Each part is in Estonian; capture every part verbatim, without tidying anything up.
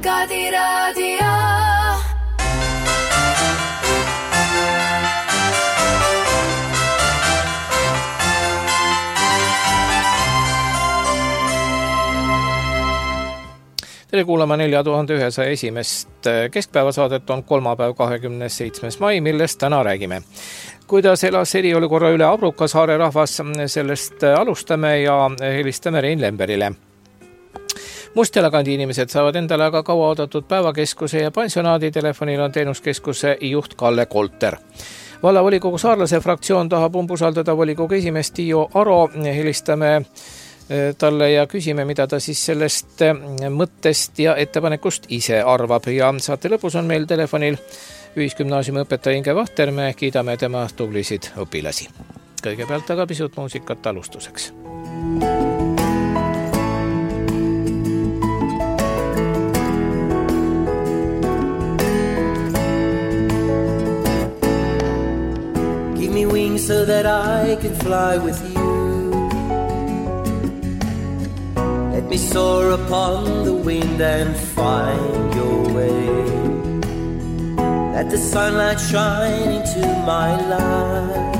Kadi Raadio. Tere kuulama nelja tuhande ühesaja esimest keskpäevasaadet on kolmapäev kahekümne seitsmes mai, millest täna räägime. Kuidas elas eriolukorra üle Abruka saare rahvas, sellest alustame ja helistame Rein Lemberile. Mustjalakandi inimesed saavad endale aga kaua oodatud päevakeskuse ja pensionaadi. Telefonil on teenuskeskuse juht Kalle Kolter. Vallavolikogu saarlase fraktsioon tahab umbusaldada volikogu esimeest Tiio Aro. Helistame talle ja küsime, mida ta siis sellest mõttest ja ettepanekust ise arvab. Ja saate lõpus on meil telefonil ühisgümnaasiumi õpetaja Inge Vahter. Me kiidame tema tublisid õpilasi. Kõigepealt aga pisut muusikat alustuseks. Give me wings so that I can fly with you. Let me soar upon the wind and find your way. Let the sunlight shine into my life.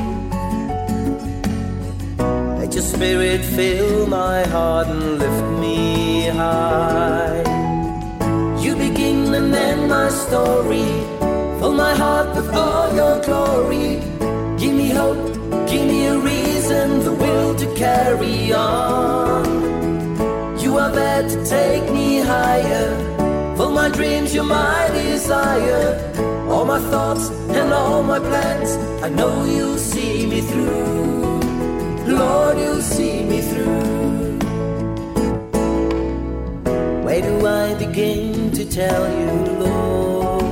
Let your spirit fill my heart and lift me high. You begin and end my story. Fill my heart with all your glory. Give me hope, give me a reason, the will to carry on. You are there to take me higher. For my dreams, you're my desire. All my thoughts and all my plans, I know you'll see me through. Lord, you'll see me through. Where do I begin to tell you, Lord,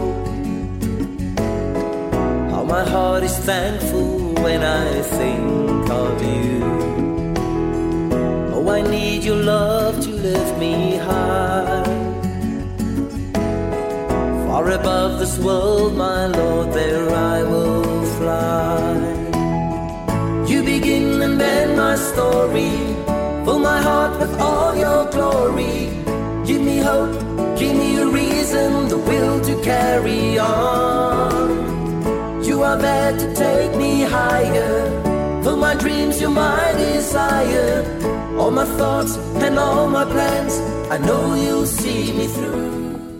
how my heart is thankful when I think of you. I need your love to lift me high. Far above this world, my Lord, there I will fly. You begin and end my story. Fill my heart with all your glory. Give me hope, give me a reason, the will to carry on. You are there to take me higher. Fill my dreams, you're my desire. All my thoughts and all my plans, I know you'll see me through.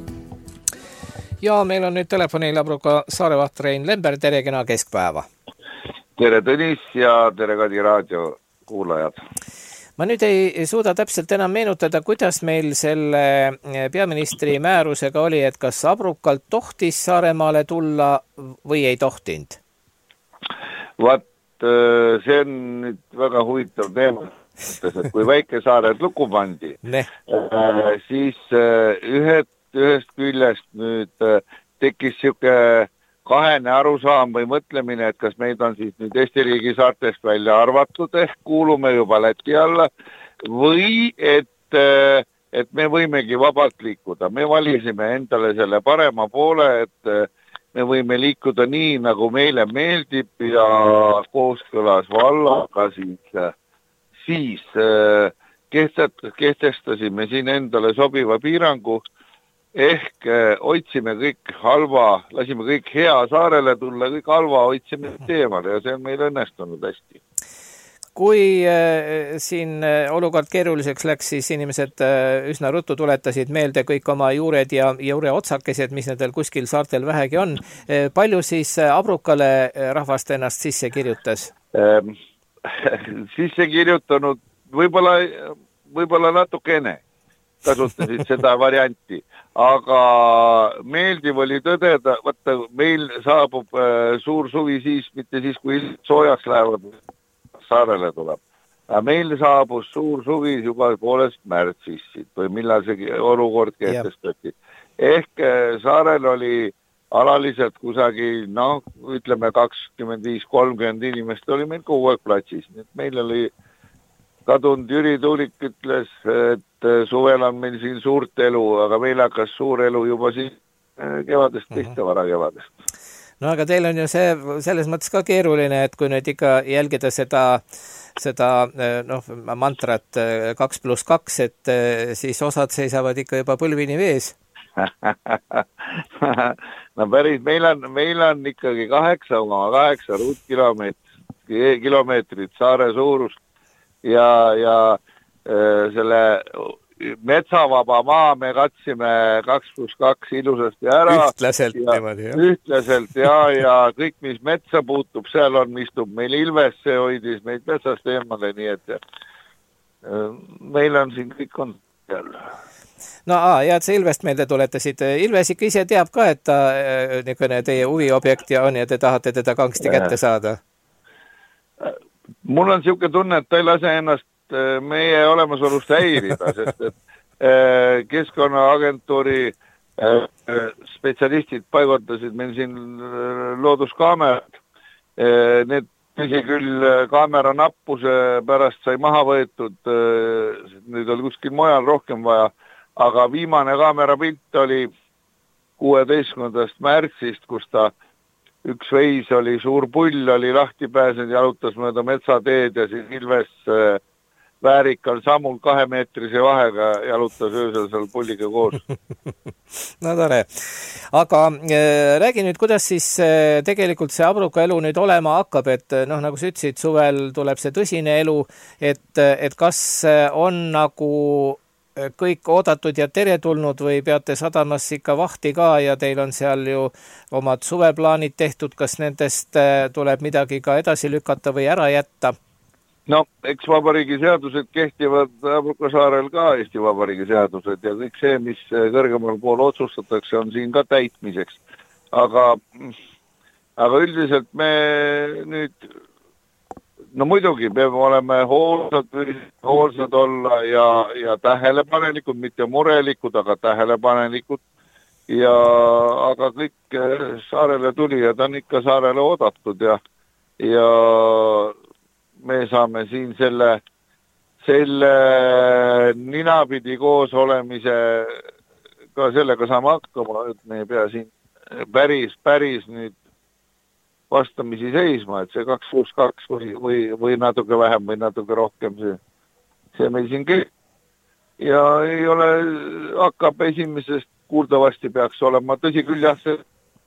Ja meil on nüüd telefonil Abruka saarevaht Rein Lember. Tere kena keskpäeva. Tere Tõnis ja tere Kadi Raadio kuulajad. Ma nüüd ei suuda täpselt enam meenutada, kuidas meil selle peaministri määrusega oli, et kas Abrukalt tohtis Saaremaale tulla või ei tohtinud? Vaat, see on nüüd väga huvitav teema. Et kui Väike-Saared luku pandi, siis ühed, ühest küljest nüüd tekkis siuke kahene arusaam või mõtlemine, et kas meid on siis nüüd Eesti riigi saartest välja arvatud, ehk kuulume juba Läti alla, või et, et me võimegi vabalt liikuda. Me valisime endale selle parema poole, et me võime liikuda nii, nagu meile meeldib ja kooskõlas vallaga siis siis kehtestasime siin endale sobiva piirangu, ehk otsime kõik halva, lasime kõik hea saarele tulla, kõik halva otsime teemale ja see on meil õnnestunud hästi. Kui siin olukord keeruliseks läks, siis inimesed üsna ruttu tuletasid meelde kõik oma juured ja juure otsakesed, mis nendel kuskil saartel vähegi on. Palju siis Abrukale rahvast ennast sisse kirjutas? Sisse kirjutanud võib-olla, võib-olla natukene kasutasid seda varianti, aga meeldiv oli tõdeda, vaata, meil saabub suur suvi siis, mitte siis, kui soojaks lähevad, saarele tuleb. Meil saabus suur suvi juba poolest märtsist või millal see olukord kehtestati. Ehk saarel oli alaliselt kusagil, no ütleme kakskümmend viis kolmkümmend inimest oli meil kogu aeg platsis. Meil oli kadunud Jüri Tuulik ütles, et suvel on meil siin suurt elu, aga meil hakkas suur elu juba siis kevadest, teiste vara kevadest. No aga teil on ju see selles mõttes ka keeruline, et kui nüüd ikka jälgida seda, seda noh, mantrat kaks pluss kaks, et siis osad seisavad ikka juba põlvini vees. no päris, meil on, meil on ikkagi kaheksa koma kaheksa ruutkilomeetrit, kilomeetrit saare suurust ja, ja äh, selle metsavaba maa me katsime kaks pluss kaks ilusasti ära. Ühtlaselt ja, niimoodi, jah? Ühtlaselt ja, ja kõik, mis metsa puutub, seal on, istub meil Ilves, see hoidis meid metsast eemale, nii et meil on siin kõik on seal. No aa, ja et see Ilvest meelde tuletasid. Ilves ikka ise teab ka, et ta niisugune teie huviobjekt ja on ja te tahate teda kangsti kätte saada? Mul on siuke tunne, et ta ei lase ennast meie olemasolust häirida, sest et Keskkonnaagentuuri spetsialistid paigutasid meil siin looduskaamerad. Need tõsi küll kaamera nappuse pärast sai maha võetud, nüüd oli kuskil mujal rohkem vaja, aga viimane kaamera pilt oli kuueteistkümnendast märtsist, kus ta üks veis oli, suur pull oli lahti pääsenud, jalutas mööda metsateed ja siis Ilves väärikal sammul kahemeetrise vahega jalutas öösel seal pulliga koos. No tore. Aga äh, räägi nüüd, kuidas siis äh, tegelikult see abruka elu nüüd olema hakkab, et noh, nagu sa ütlesid, suvel tuleb see tõsine elu, et, et kas on nagu kõik oodatud ja teretulnud või peate sadamas ikka vahti ka ja teil on seal ju omad suveplaanid tehtud, kas nendest tuleb midagi ka edasi lükata või ära jätta? No, eks vabariigi seadused kehtivad Abruka saarel ka Eesti Vabariigi seadused ja kõik see, mis kõrgemal pool otsustatakse, on siin ka täitmiseks. Aga, aga üldiselt me nüüd, no muidugi peame olema hoolsad, hoolsad olla ja, ja tähelepanelikud, mitte murelikud, aga tähelepanelikud. Ja, aga kõik saarele tulijad on ikka saarele oodatud ja, ja me saame siin selle, selle ninapidi koos olemise, ka sellega saame hakkama, et me ei pea siin päris, päris nüüd vastamisi seisma, et see kaks pluss kaks või, või, või natuke vähem või natuke rohkem see, see meil siin kõik. Ja ei ole, hakkab esimesest kuuldavasti peaks olema, tõsi küll jah, see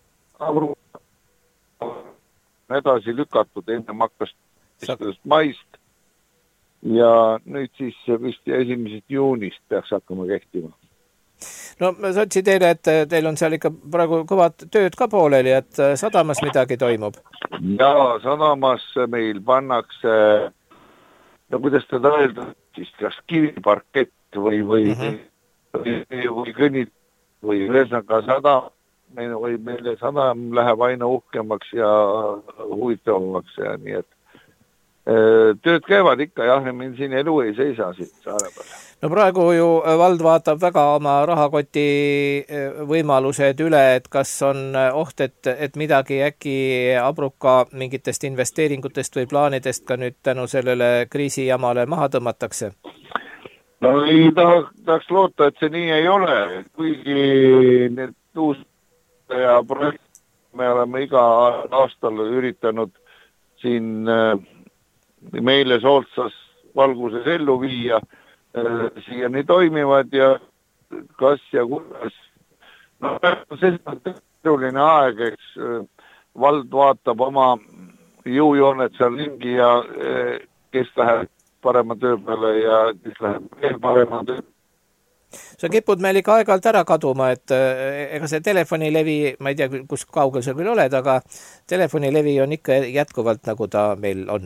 edasi lükatud, ennem hakkas maist ja nüüd siis vist esimesest juunist peaks hakkama kehtima. No sa ütlesid teile, et teil on seal ikka praegu kõvad tööd ka pooleli, et sadamas midagi toimub? Ja sadamas meil pannakse, no kuidas teda öelda, siis kas kiviparkett või, või, mm-hmm. või, või, või kõnnid või ühesõnaga sadam, või meile sadam läheb aina uhkemaks ja huvitavamaks ja nii, et tööd käivad ikka, jah, meil siin elu ei seisa siin saare peal. No praegu ju vald vaatab väga oma rahakoti võimalused üle, et kas on oht, et, et midagi äkki Abruka mingitest investeeringutest või plaanidest ka nüüd tänu sellele kriisijamale maha tõmmatakse? No ei tahaks, tahaks loota, et see nii ei ole, kuigi need uus ja projekt me oleme iga aastal üritanud siin meile soodsas valguses ellu viia, siiani toimivad ja kas ja kuidas. No see on keeruline aeg, eks vald vaatab oma jõujooned seal ringi ja kes läheb parema töö peale ja kes läheb veel parema töö. Sa kipud meil ikka aeg-ajalt ära kaduma, et ega see telefonilevi, ma ei tea, kus kaugel sa küll oled, aga telefonilevi on ikka jätkuvalt nagu ta meil on.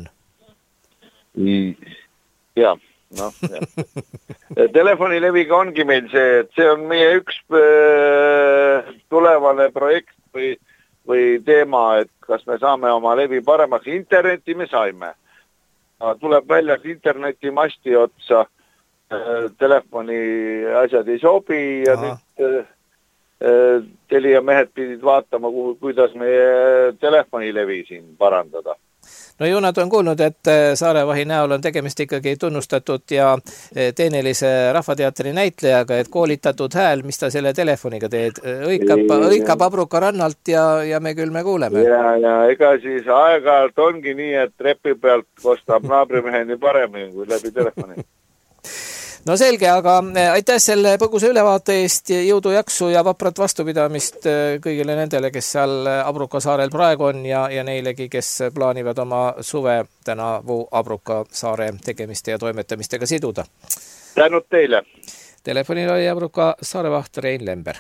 Ja, noh, ja. Telefonileviga ongi meil see, et see on meie üks tulevane projekt või, või teema, et kas me saame oma levi paremaks. Interneti me saime. Tuleb välja, et interneti masti otsa telefoni asjad ei sobi ja Aha. nüüd telija mehed pidid vaatama, kuidas meie telefonilevi siin parandada. No ju nad on kuulnud, et Saarevahi näol on tegemist ikkagi tunnustatud ja teenelise rahvateatri näitlejaga, et koolitatud hääl, mis ta selle telefoniga teed, õikab, õikab Abruka rannalt ja, ja me küll me kuuleme. Ja, ja ega siis aeg-ajalt ongi nii, et trepi pealt kostab naabrimeheni paremini kui läbi telefoni. no selge, aga aitäh selle põgusa ülevaate eest, jõudu, jaksu ja vaprat vastupidamist kõigile nendele, kes seal Abruka saarel praegu on ja, ja neilegi, kes plaanivad oma suve tänavu Abruka saare tegemiste ja toimetamistega siduda. Tänud teile. Telefonil oli Abruka saarevaht Rein Lember.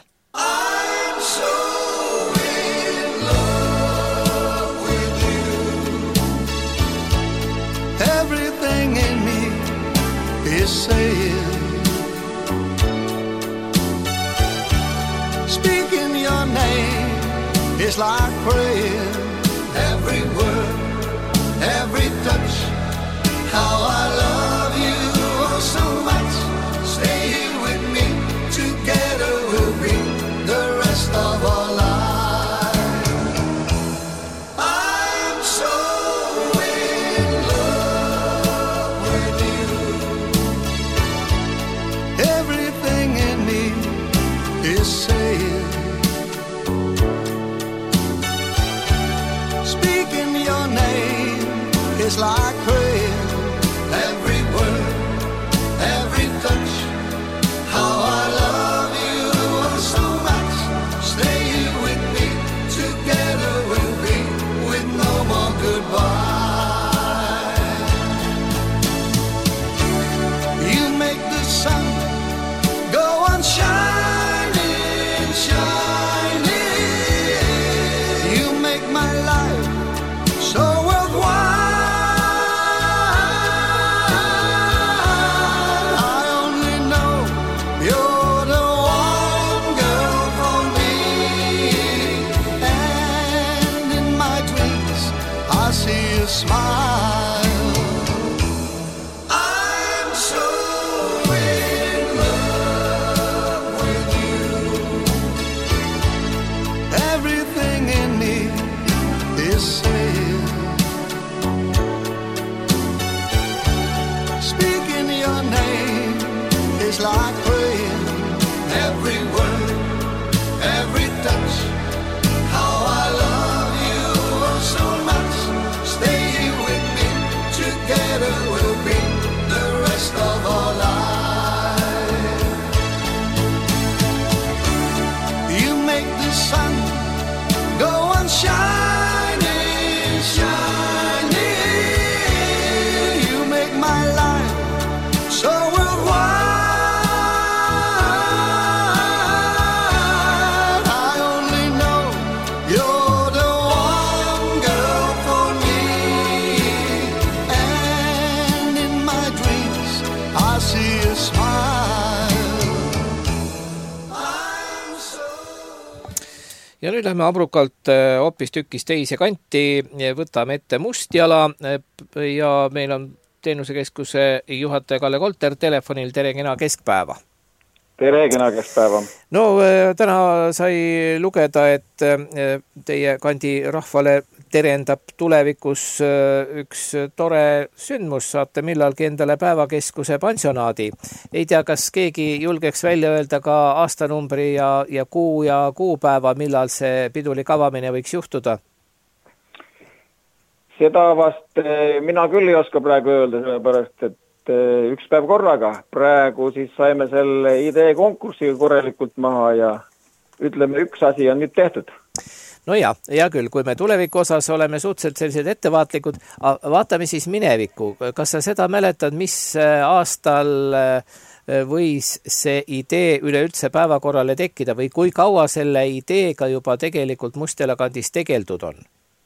Saying, speaking your name is like praying. Every word, every touch, how I love you oh so much. Stay here with me, together we'll be the rest of our lives. I'm so in love with you. Everything in me is saying, speaking your name is like praying. Every word, every touch, how I love you oh so much. Stay here with me, together we'll be, with no more goodbye. You make the sun go on shining, shining. You make my life so worthwhile. I only know you're the one girl for me. And in my dreams I see you smile. I'm so in love with you. Everything in me is saying, speaking your name is like praying. Every word, every touch, how I love you oh so much. Stay here with me, together we'll be the rest of our lives. You make the sun go on shining, shining. You make my life so worthwhile. I only know you're the one girl for me. And in my dreams I see you smile. I'm so. Ja nüüd lähme Abrukalt hoopis tükis teise kanti, võtame ette Mustjala ja meil on teenusekeskuse juhataja Kalle Kolter telefonil. Tere, kena keskpäeva. Tere, kena keskpäeva. No täna sai lugeda, et teie kandi rahvale terendab tulevikus üks tore sündmus, saate millalgi endale päevakeskuse pansionaadi. Ei tea, kas keegi julgeks välja öelda ka aastanumbri ja, ja kuu ja kuupäeva, millal see pidulik avamine võiks juhtuda? Seda vast mina küll ei oska praegu öelda, sellepärast, et üks päev korraga. Praegu siis saime selle idee konkursi korralikult maha ja ütleme, üks asi on nüüd tehtud. No ja, hea küll, kui me tuleviku osas oleme suhteliselt sellised ettevaatlikud, vaatame siis minevikku. Kas sa seda mäletad, mis aastal võis see idee üleüldse päevakorrale tekkida või kui kaua selle ideega juba tegelikult Mustjala kandis tegeldud on?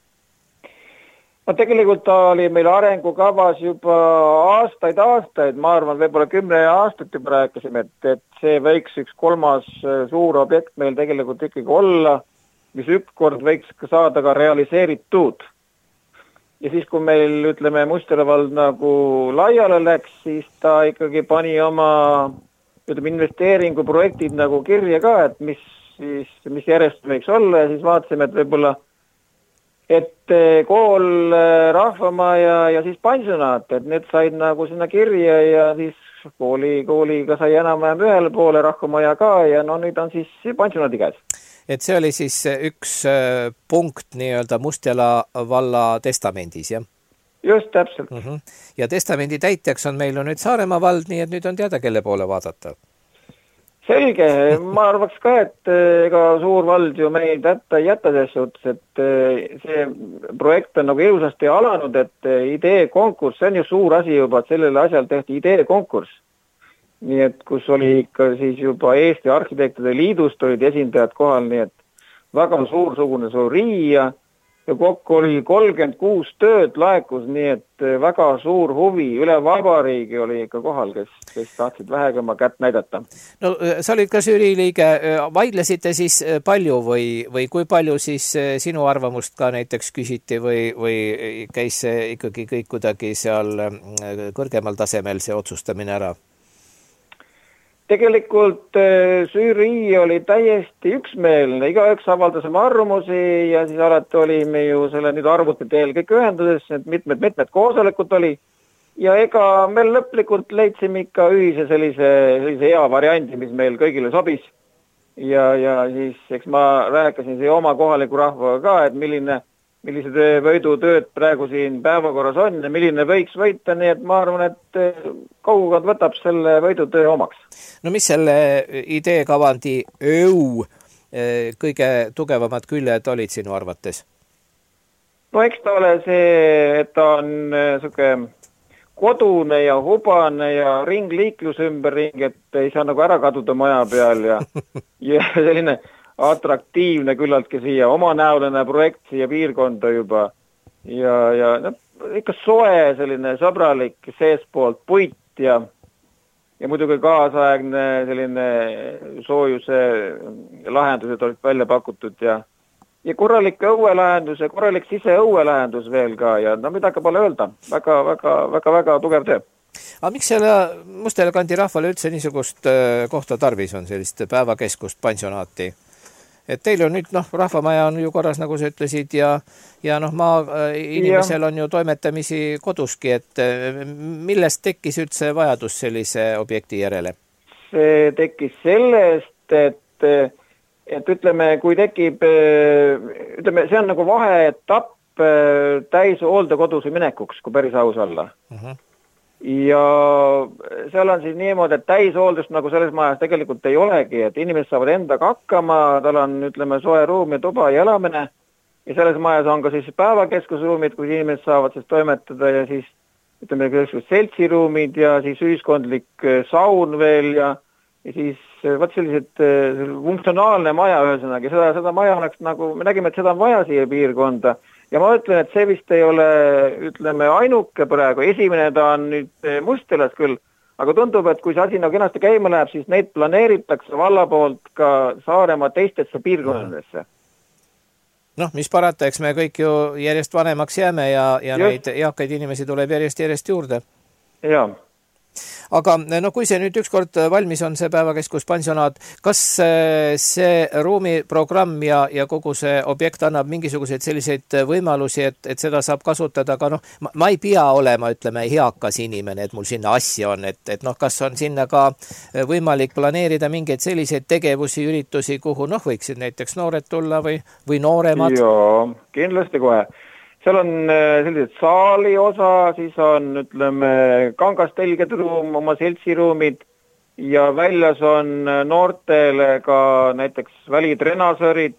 No tegelikult ta oli meil arengukavas juba aastaid, aastaid, ma arvan, võib-olla kümne aastat juba rääkisime, et, et see võiks üks kolmas suur objekt meil tegelikult ikkagi olla, mis ükskord võiks saada ka realiseeritud. Ja siis, kui meil, ütleme, Mustjala vald nagu laiale läks, siis ta ikkagi pani oma, ütleme, investeeringuprojektid nagu kirja ka, et mis, siis, mis järjest võiks olla ja siis vaatasime, et võib-olla et kool, rahvamaja ja siis pensionaat, et need said nagu sinna kirja ja siis kooli, kooliga sai enam-vähem ühele poole, rahvamaja ka ja no nüüd on siis pensionaadi käes. Et see oli siis üks punkt nii-öelda Mustjala valla testamendis, jah? Just täpselt. Uh-huh. Ja testamendi täitjaks on meil on nüüd Saaremaa vald, nii et nüüd on teada, kelle poole vaadata. Selge, ma arvaks ka, et ega suur vald ju meid jätta ei jätta selles suhtes, et see projekt on nagu ilusasti alanud, et idee konkurss, see on ju suur asi juba, et sellele asjal tehti idee konkurss. Nii et kus oli ikka siis juba Eesti Arhitektide Liidust olid esindajad kohal, nii et väga suursugune žürii ja ja kokku oli kolmkümmend kuus tööd laekus, nii et väga suur huvi üle vabariigi oli ikka kohal, kes, kes tahtsid vähegi oma kätt näidata. No sa olid ka žürii liige, vaidlesite siis palju või, või kui palju siis sinu arvamust ka näiteks küsiti või, või käis see ikkagi kõik kuidagi seal kõrgemal tasemel see otsustamine ära? Tegelikult žürii oli täiesti üksmeelne, igaüks avaldas oma arvamusi ja siis alati olime ju selle nüüd arvuti teel kõik ühenduses, et mitmed-mitmed koosolekud oli ja ega meil lõplikult leidsime ikka ühise sellise, sellise hea variandi, mis meil kõigile sobis ja, ja siis eks ma rääkisin siia oma kohaliku rahvaga ka, et milline millised võidutööd praegu siin päevakorras on ja milline võiks võita, nii et ma arvan, et kogukond võtab selle võidutöö omaks. No mis selle idee kavandi öö kõige tugevamad küljed olid sinu arvates? No eks ta ole see, et ta on selline kodune ja hubane ja ringliiklus ümberring, et ei saa nagu ära kaduda maja peal ja, ja selline atraktiivne küllaltki siia, omanäoline projekt siia piirkonda juba ja, ja no, ikka soe selline sõbralik seespoolt puit ja, ja muidugi kaasaegne selline soojuse lahendused olid välja pakutud ja, ja korralik õuelahendus ja korralik siseõuelahendus veel ka ja no midagi pole öelda, väga, väga, väga, väga tugev töö. Aga miks selle Mustele kandi rahvale üldse niisugust kohta tarvis on, sellist päevakeskust pensionaati? Et teil on nüüd, noh, rahvamaja on ju korras, nagu sa ütlesid, ja, ja noh, maa inimesel on ju toimetamisi koduski, et millest tekkis üldse vajadus sellise objekti järele? See tekkis sellest, et, et ütleme, kui tekib, ütleme, see on nagu vaheetapp täis hooldekoduse minekuks, kui päris aus olla. Uh-huh. Ja seal on siis niimoodi, et täishooldust nagu selles majas tegelikult ei olegi, et inimesed saavad endaga hakkama, tal on, ütleme, soe ruum ja tuba ja elamine ja selles majas on ka siis päevakeskusruumid, kus inimesed saavad siis toimetada ja siis, ütleme, seltsiruumid ja siis ühiskondlik saun veel ja, ja siis võt sellised funktsionaalne maja ühesõnaga ja seda, seda maja oleks nagu, me nägime, et seda on vaja siia piirkonda. Ja ma ütlen, et see vist ei ole, ütleme, ainuke praegu. Esimene ta on nüüd Mustelas küll, aga tundub, et kui see asi nagu kenasti käima läheb, siis neid planeeritakse valla poolt ka Saaremaa teistesse piirkondadesse. Noh, mis parata, eks me kõik ju järjest vanemaks jääme ja, ja neid eakaid inimesi tuleb järjest järjest juurde. Jaa. Aga no kui see nüüd ükskord valmis on, see päevakeskus pensionaat, kas see ruumiprogramm ja, ja kogu see objekt annab mingisuguseid selliseid võimalusi, et, et seda saab kasutada ka noh, ma, ma ei pea olema, ütleme, heakas inimene, et mul sinna asja on, et, et noh, kas on sinna ka võimalik planeerida mingeid selliseid tegevusi, üritusi, kuhu noh, võiksid näiteks noored tulla või, või nooremad? Joo, kindlasti kohe. Seal on sellised saali osa, siis on, ütleme, kangastelged ruum, oma seltsiruumid ja väljas on noortele ka näiteks välitrenasörid,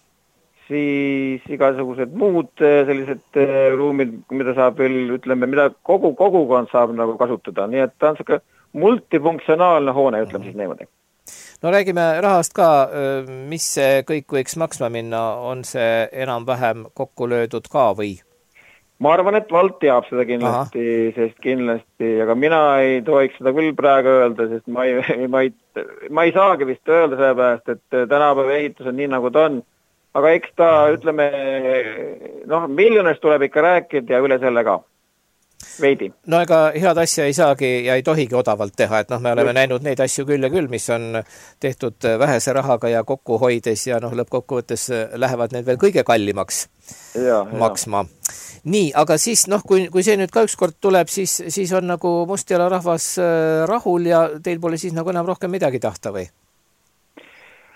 siis igasugused muud sellised ruumid, mida saab veel, ütleme, mida kogu kogukond saab nagu kasutada. Nii et ta on selline multifunktsionaalne hoone, ütleme siis niimoodi. No räägime rahast ka, mis see kõik võiks maksma minna, on see enam-vähem kokku löödud ka või? Ma arvan, et vald teab seda kindlasti, Aha. sest kindlasti, aga mina ei tohiks seda küll praegu öelda, sest ma ei, ma ei, ma ei saagi vist öelda selle pärast, et tänapäeva ehitus on nii nagu ta on. Aga eks ta, ütleme, noh, miljonist tuleb ikka rääkida ja üle selle ka. Veidi. No ega head asja ei saagi ja ei tohigi odavalt teha, et noh, me oleme Just. näinud neid asju küll ja küll, mis on tehtud vähese rahaga ja kokku hoides ja noh, lõppkokkuvõttes lähevad need veel kõige kallimaks ja, maksma. Ja. Nii, aga siis noh, kui, kui see nüüd ka ükskord tuleb, siis, siis on nagu Mustjala rahvas rahul ja teil pole siis nagu enam rohkem midagi tahta või?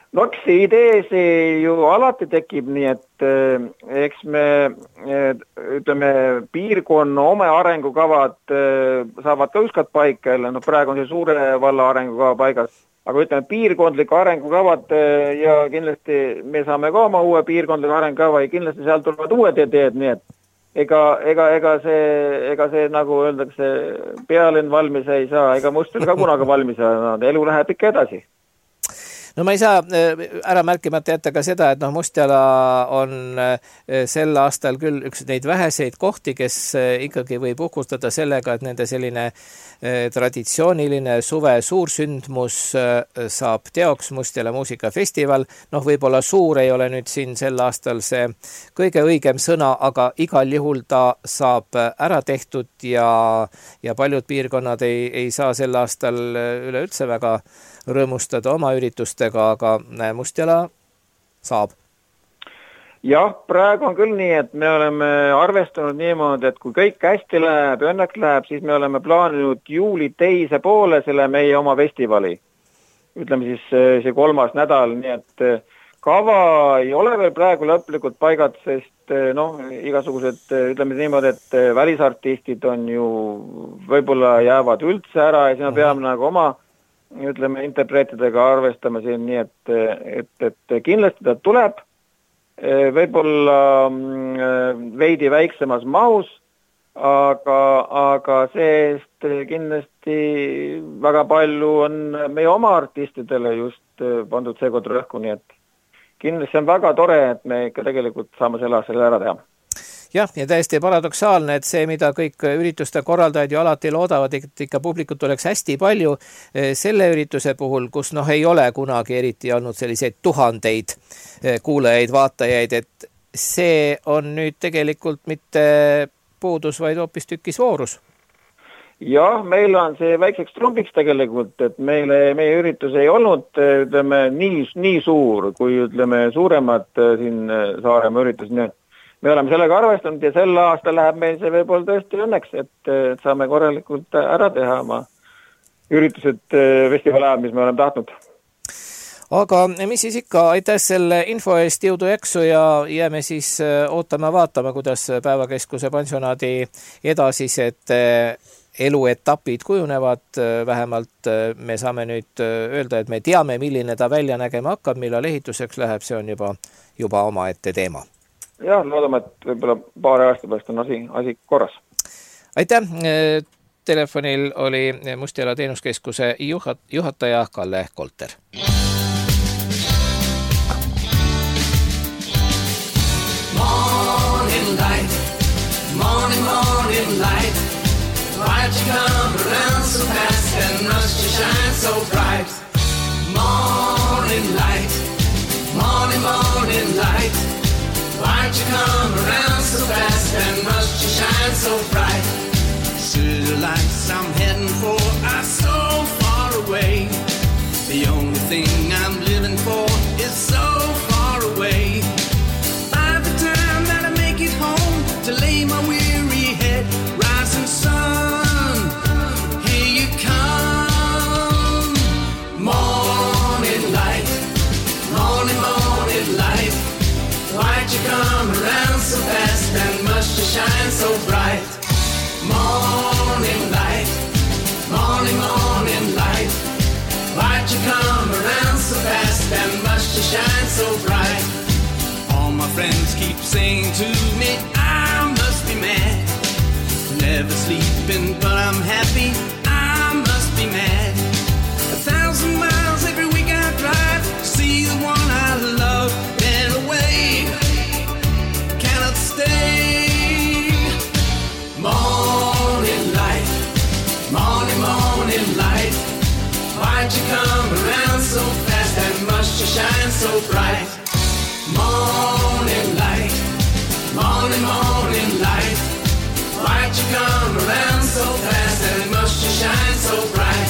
no eks see idee see ju alati tekib, nii et eh, eks me eh, ütleme piirkonna oma arengukavad eh, saavad ka ükskord paika jälle, no praegu on see suure valla arengukava paigas, aga ütleme piirkondlik arengukavad eh, ja kindlasti me saame ka oma uue piirkondliku arengukava ja kindlasti seal tulevad uued ideed, nii et ega, ega, ega see, ega see nagu öeldakse pealinn valmis ei saa, ega Mustjala ka kunagi valmis saa, elu läheb ikka edasi. No ma ei saa ära märkimata jätta ka seda, et noh, Mustjala on sel aastal küll üks neid väheseid kohti, kes ikkagi võib uhkustada sellega, et nende selline traditsiooniline suve suursündmus saab teoks, Mustjala muusikafestival. Noh, võib-olla suur ei ole nüüd siin sel aastal see kõige õigem sõna, aga igal juhul ta saab ära tehtud ja, ja paljud piirkonnad ei, ei saa sel aastal üleüldse väga rõõmustada oma üritustega, aga Mustjala saab. Jah, praegu on küll nii, et me oleme arvestanud niimoodi, et kui kõik hästi läheb ja õnneks läheb, siis me oleme plaaninud juuli teise poole selle meie oma festivali. Ütleme siis see kolmas nädal, nii et kava ei ole veel praegu lõplikult paigad, sest noh, igasugused, ütleme niimoodi, et välisartistid on ju võib-olla jäävad üldse ära ja siis me peame nagu oma ütleme, interpreetidega arvestame siin nii, et, et, et kindlasti ta tuleb võib-olla veidi väiksemas mahus, aga, aga see-eest kindlasti väga palju on meie oma artistidele just pandud seekord rõhku, nii et kindlasti on väga tore, et me ikka tegelikult saame selle selle ära teha. Jah, ja täiesti paradoksaalne, et see, mida kõik ürituste korraldajad ju alati loodavad, et ikka publikut oleks hästi palju selle ürituse puhul, kus noh ei ole kunagi eriti olnud selliseid tuhandeid kuulajaid, vaatajaid, et see on nüüd tegelikult mitte puudus, vaid hoopis tükis voorus. Jah, meil on see väikseks trumbiks tegelikult, et meile, meie üritus ei olnud ütleme, nii, nii suur, kui ütleme suuremad siin Saaremaa üritus, nii me oleme sellega arvestanud ja sel aastal läheb meil see võib-olla tõesti õnneks, et saame korralikult ära teha oma üritused festivali ajal, mis me oleme tahtnud. Aga mis siis ikka, aitäh selle info eest, jõudu jaksu ja jääme siis ootama vaatama, kuidas päevakeskuse pensionaadi edasised eluetapid kujunevad. Vähemalt me saame nüüd öelda, et me teame, milline ta välja nägema hakkab, millal ehituseks läheb, see on juba, juba oma ette teema. Jah, loodame, et võib-olla paari aasta pärast on asi, asi korras. Aitäh! Telefonil oli Mustjala teenuskeskuse juhat, juhataja Kalle Kolter. Morning light, morning, morning light. Why'd you come around so fast and rush to shine so bright? Morning light, morning, morning light. Why'd you come around so fast and rush to shine so bright? City lights I'm heading for are so far away. The only thing I'm living for is so far away. By the time that I make it home to lay my weary head, rising sun, here you come. Morning light, morning, morning light. Why'd you come around so fast and much to shine so bright? Morning light, morning, morning light. Why'd you come around so fast and much to shine so bright? All my friends keep saying to me, I must be mad. Never sleeping, but I'm happy, I must be mad. A thousand miles every week I drive to see the one I love. Away, cannot stay. Morning light, morning, morning light. Why'd you come around so fast and much to shine so bright? Morning light, morning, morning light. Why'd you come around so fast and much to shine so bright?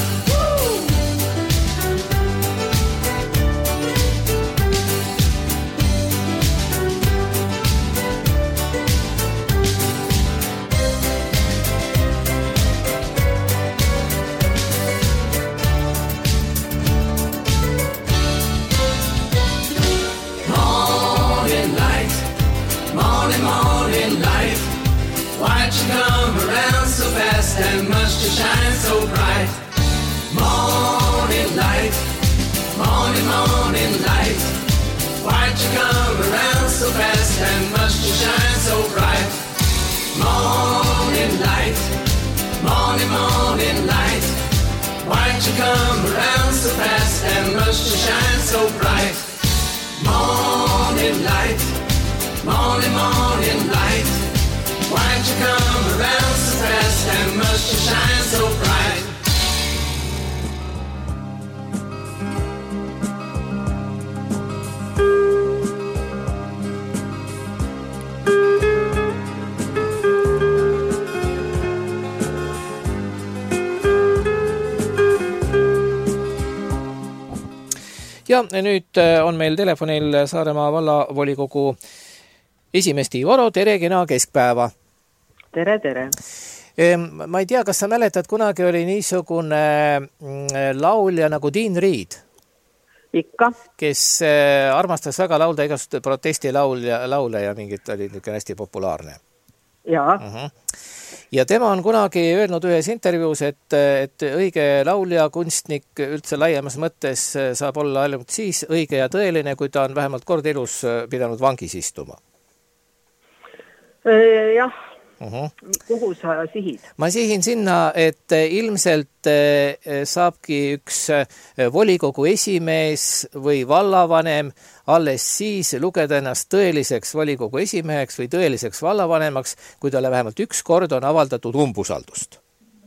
Why'd you come around so fast and must you shine so bright? Morning light, morning, morning light. Why'd you come around so fast and must you shine so bright? Morning light, morning, morning light. Why'd you come around so fast and must you shine so bright? Morning light, morning, morning light. Why'd you come around so fast and must you shine so bright? Ja nüüd on meil telefonil Saaremaa vallavolikogu esimees Tiivo Aro. Tere, kena keskpäeva. Tere, tere. Ma ei tea, kas sa mäletad, kunagi oli niisugune laulja nagu Dean Reed. Ikka. Kes armastas väga laulda igast protestilaule laule ja mingit oli hästi populaarne. Jaa. Uh-huh. Ja tema on kunagi öelnud ühes intervjuus, et, et õige laulja, kunstnik üldse laiemas mõttes saab olla ainult siis õige ja tõeline, kui ta on vähemalt kord elus pidanud vangis istuma. Jah. Uh-huh. Kuhu sa sihid? Ma sihin sinna, et ilmselt saabki üks volikogu esimees või vallavanem alles siis lugeda ennast tõeliseks volikogu esimeheks või tõeliseks vallavanemaks, kui talle vähemalt üks kord on avaldatud umbusaldust.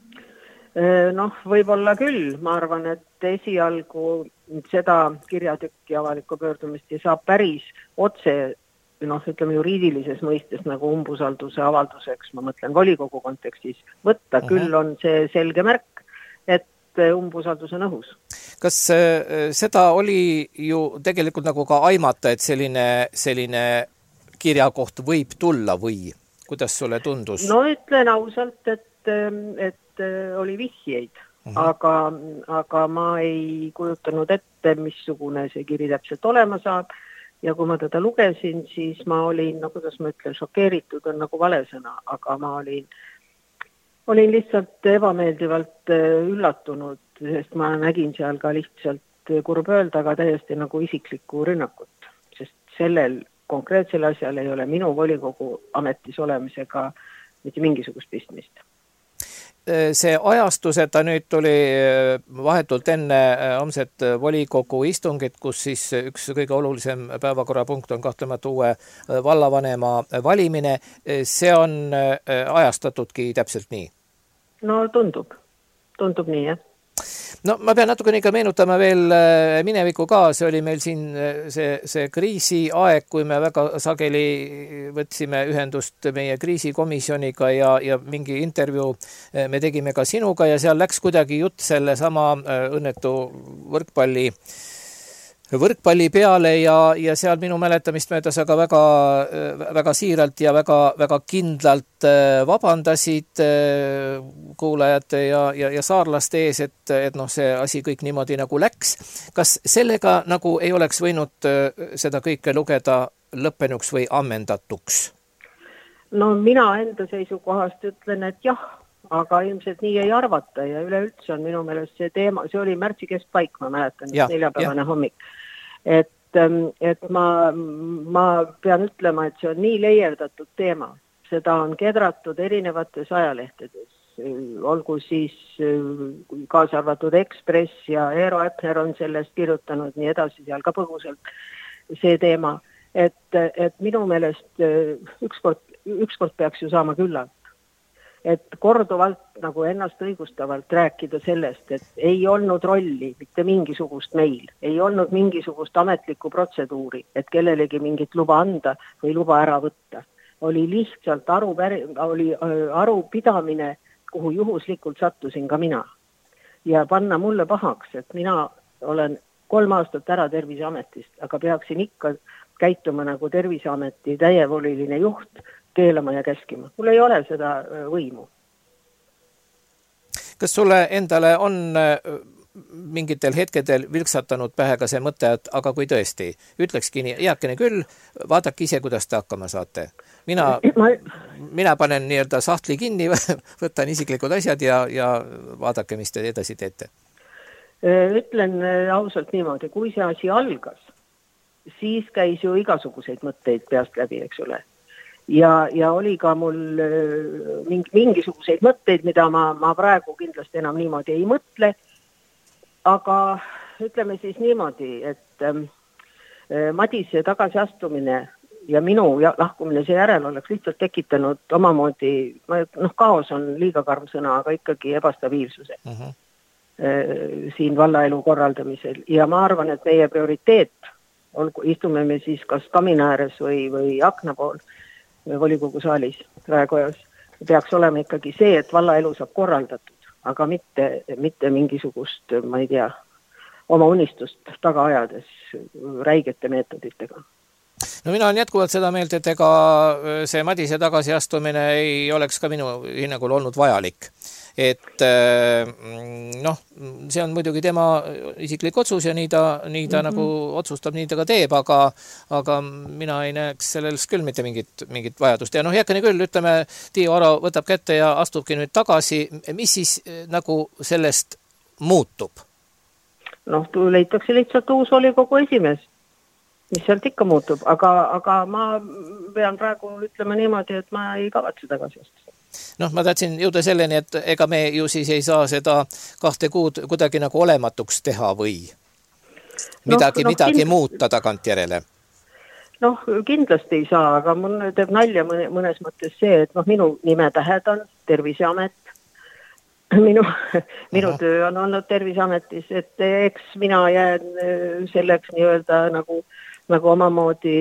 Noh, võib-olla küll. Ma arvan, et esialgu seda kirjatükki avalikku pöördumist ei saa päris otse, noh, ütleme juriidilises mõistes nagu umbusalduse avalduseks, ma mõtlen volikogu kontekstis, võtta. Uh-huh. Küll on see selge märk, et umbusaldus on õhus. Kas seda oli ju tegelikult nagu ka aimata, et selline, selline kirjakoht võib tulla või kuidas sulle tundus? No ütlen ausalt, et, et oli vihjeid, uh-huh. aga, aga ma ei kujutanud ette, missugune see kiri täpselt olema saab. Ja kui ma teda lugesin, siis ma olin, no kuidas ma ütlen, šokeeritud on nagu vale sõna, aga ma olin, olin lihtsalt ebameeldivalt üllatunud, sest ma nägin seal ka lihtsalt kurb öelda, aga täiesti nagu isiklikku rünnakut, sest sellel konkreetsel asjal ei ole minu volikogu ametis olemisega mitte mingisugust pistmist. See ajastus, et ta nüüd tuli vahetult enne homset volikogu istungit, kus siis üks kõige olulisem päevakorrapunkt on kahtlemata uue vallavanema valimine, see on ajastatudki täpselt nii? No tundub, tundub nii, jah. No ma pean natukene ikka meenutama veel mineviku ka, see oli meil siin see, see kriisi aeg, kui me väga sageli võtsime ühendust meie kriisikomisjoniga ja, ja mingi intervjuu me tegime ka sinuga ja seal läks kuidagi jutt selle sama õnnetu võrkpalli võrkpalli peale ja, ja seal minu mäletamist möödas aga väga, väga siiralt ja väga, väga kindlalt vabandasid kuulajate ja, ja, ja saarlaste ees, et, et noh, see asi kõik niimoodi nagu läks. Kas sellega nagu ei oleks võinud seda kõike lugeda lõppenuks või ammendatuks? No mina enda seisukohast ütlen, et jah, aga ilmselt nii ei arvata ja üleüldse on minu meelest see teema, see oli märtsi keskpaik, ma mäletan, ja, neljapäevane ja. Hommik. Et, et ma, ma pean ütlema, et see on nii leierdatud teema. Seda on kedratud erinevates ajalehtedes, olgu siis kaasa arvatud Ekspress ja Eero Äpner on sellest kirjutanud nii edasi seal ka põgusalt see teema, et, et minu meelest ükskord, ükskord peaks ju saama küllalt. Et korduvalt nagu ennast õigustavalt rääkida sellest, et ei olnud rolli mitte mingisugust meil, ei olnud mingisugust ametlikku protseduuri, et kellelegi mingit luba anda või luba ära võtta. Oli lihtsalt aru, oli arupidamine, kuhu juhuslikult sattusin ka mina. Ja panna mulle pahaks, et mina olen kolm aastat ära Terviseametist, aga peaksin ikka käituma nagu Terviseameti täievoliline juht, keelama ja käskima. Mul ei ole seda võimu. Kas sulle endale on mingitel hetkedel vilksatanud pähe ka see mõte, et aga kui tõesti, ütlekski nii, heakene küll, vaadake ise, kuidas te hakkama saate. Mina, mina panen nii-öelda sahtli kinni, võtan isiklikud asjad ja, ja vaadake, mis te edasi teete. Ütlen ausalt niimoodi, kui see asi algas, siis käis ju igasuguseid mõtteid peast läbi, eks ole. Ja, ja oli ka mul mingi, mingisuguseid mõtteid, mida ma, ma praegu kindlasti enam niimoodi ei mõtle, aga ütleme siis niimoodi, et ähm, Madise tagasiastumine ja minu lahkumine see järel oleks lihtsalt tekitanud omamoodi, noh, kaos on liiga karm sõna, aga ikkagi ebastabiilsuse uh-huh. äh, siin vallaelu korraldamisel. Ja ma arvan, et meie prioriteet, olgu, istume me siis kas kamina ääres või, või akna pool või volikogu saalis Raekojas, peaks olema ikkagi see, et vallaelu saab korraldatud, aga mitte, mitte mingisugust, ma ei tea, oma unistust taga ajades räigete meetoditega. No mina olen jätkuvalt seda meelt, et ega see Madise tagasiastumine ei oleks ka minu hinnangul olnud vajalik. Et noh, see on muidugi tema isiklik otsus ja nii ta, nii ta mm-hmm. nagu otsustab, nii ta ka teeb, aga, aga mina ei näeks selles küll mitte mingit, mingit vajadust. Ja noh, jäkkeni küll, ütleme, Tiiu Aro võtab kätte ja astubki nüüd tagasi. Mis siis nagu sellest muutub? Noh, leitakse lihtsalt uus volikogu esimees. Mis sealt ikka muutub, aga, aga ma pean praegu ütlema niimoodi, et ma ei kavatse tagasi astuda. Noh, ma tahtsin jõuda selleni, et ega me ju siis ei saa seda kahte kuud kuidagi nagu olematuks teha või midagi, no, no, midagi kind... muuta tagantjärele. Noh, kindlasti ei saa, aga mul teeb nalja mõnes mõttes see, et noh, minu nimetähed on Terviseamet. Minu, minu Aha. töö on olnud Terviseametis, et eks mina jään selleks nii-öelda nagu, nagu omamoodi